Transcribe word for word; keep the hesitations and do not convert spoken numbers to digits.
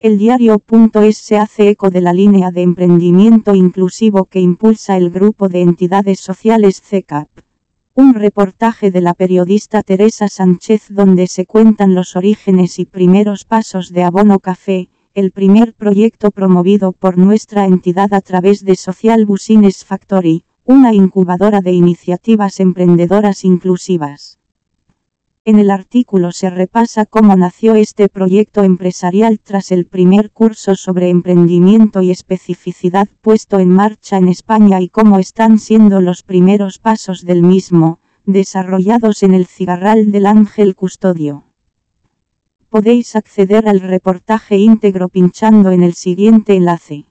El diario.es se hace eco de la línea de emprendimiento inclusivo que impulsa el grupo de entidades sociales C E C A P. Un reportaje de la periodista Teresa Sánchez donde se cuentan los orígenes y primeros pasos de Abono Café, el primer proyecto promovido por nuestra entidad a través de Social Business Factory, una incubadora de iniciativas emprendedoras inclusivas. En el artículo se repasa cómo nació este proyecto empresarial tras el primer curso sobre emprendimiento y especificidad puesto en marcha en España y cómo están siendo los primeros pasos del mismo, desarrollados en el Cigarral del Ángel Custodio. Podéis acceder al reportaje íntegro pinchando en el siguiente enlace.